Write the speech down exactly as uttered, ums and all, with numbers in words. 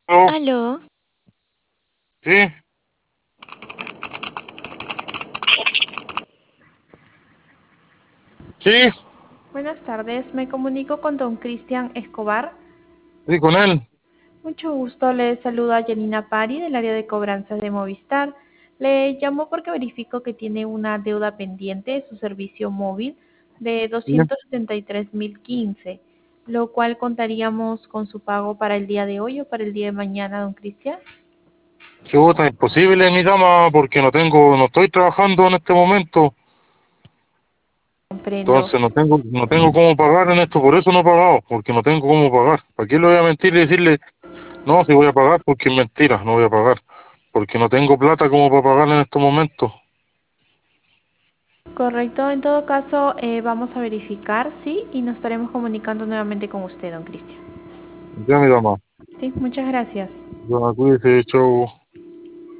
Aló, Aló, sí, sí, Buenas tardes, me comunico con don Cristian Escobar. sí, con él. Mucho gusto, le saluda Janina Pari del área de cobranzas de Movistar. Le llamo porque verifico que tiene una deuda pendiente de su servicio móvil de Sí, doscientos setenta y tres mil quince, lo cual contaríamos con su pago para el día de hoy o para el día de mañana, don Cristian. chuta, imposible, mi dama, porque no tengo, no estoy trabajando en este momento, Comprendo. entonces no tengo, no tengo cómo pagar en esto, por eso no he pagado, porque no tengo cómo pagar. ¿Para qué le voy a mentir y decirle, no, si voy a pagar? Porque es mentira, no voy a pagar, porque no tengo plata como para pagar en estos momentos. Correcto, en todo caso eh, vamos a verificar, sí, y nos estaremos comunicando nuevamente con usted, don Cristian. Ya, mi dama, Sí, muchas gracias. ya, cuídese, chau.